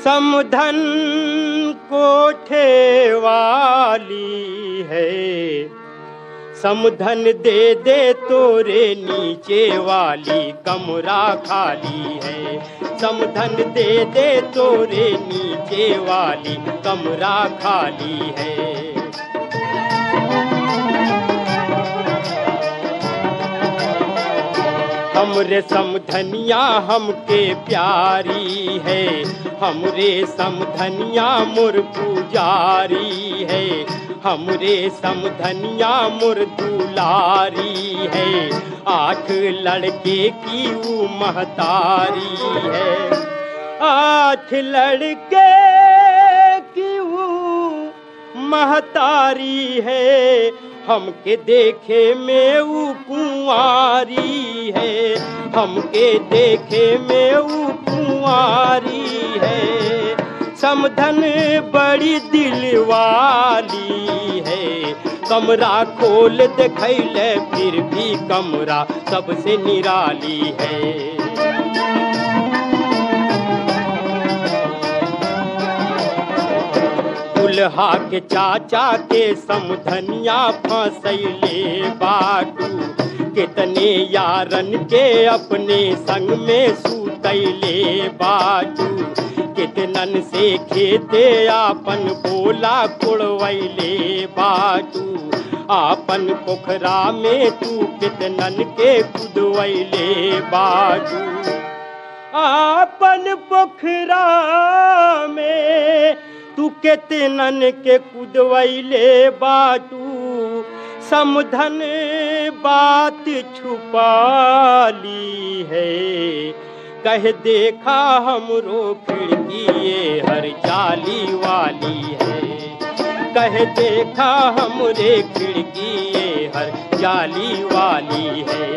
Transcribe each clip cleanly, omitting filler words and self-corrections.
समधन कोठे वाली है, समधन दे दे तोरे नीचे वाली कमरा खाली है। समधन दे दे तोरे नीचे वाली कमरा खाली है। हमरे समधनिया हमके प्यारी है, हमरे समधनिया मोर पुजारी है। हमरे समधनिया मोर दुलारी है, 8 लड़के की वो महतारी है। 8 लड़के की वो महतारी है, हमके देखे में वो कुंवारी है। हमके देखे में वो कुंवारी है। समधन बड़ी दिल वाली है, कमरा खोल देखैले फिर भी कमरा सबसे निराली है। दुल्हा के चाचा के समधनिया फंसैले बाटू, कितने यारन के अपने संग में सुतैले बाटू। कितनन से खेते आपन बोला कुड़वैले बाटू, आपन पोखरा में तू कितनन के कुदवैले बाटू। आपन पोखरा में तू कितनन के कुदवैले बाटू। समधन बात छुपाली है, कह देखा हमरो खिड़की ये हर जाली वाली है। कह देखा हमरे खिड़की ये हर जाली वाली है।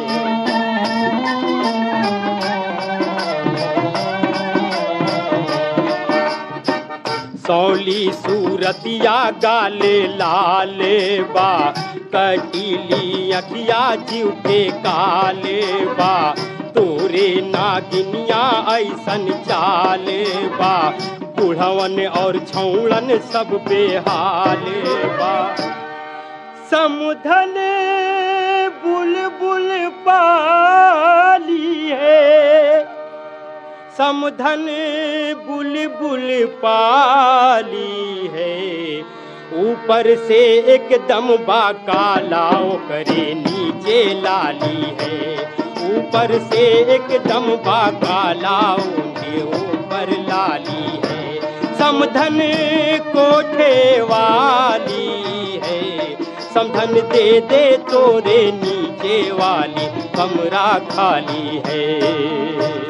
सौली सूरतिया गाले लाले बा, कटीली अखिया जीव के काले बा। तोरे नागिनिया ऐसन चाले बा, बुढ़वन और छौड़न सब बेहाले बा। समधन बुलबुल पाली है, समधन बुलबुल पाली है। ऊपर से एकदम बाकाला ओकरे नीचे लाली है। ऊपर से एकदम बाकाला उनके ऊपर लाली है। समधन कोठे वाली है, समधन दे दे तोरे नीचे वाली कमरा खाली है।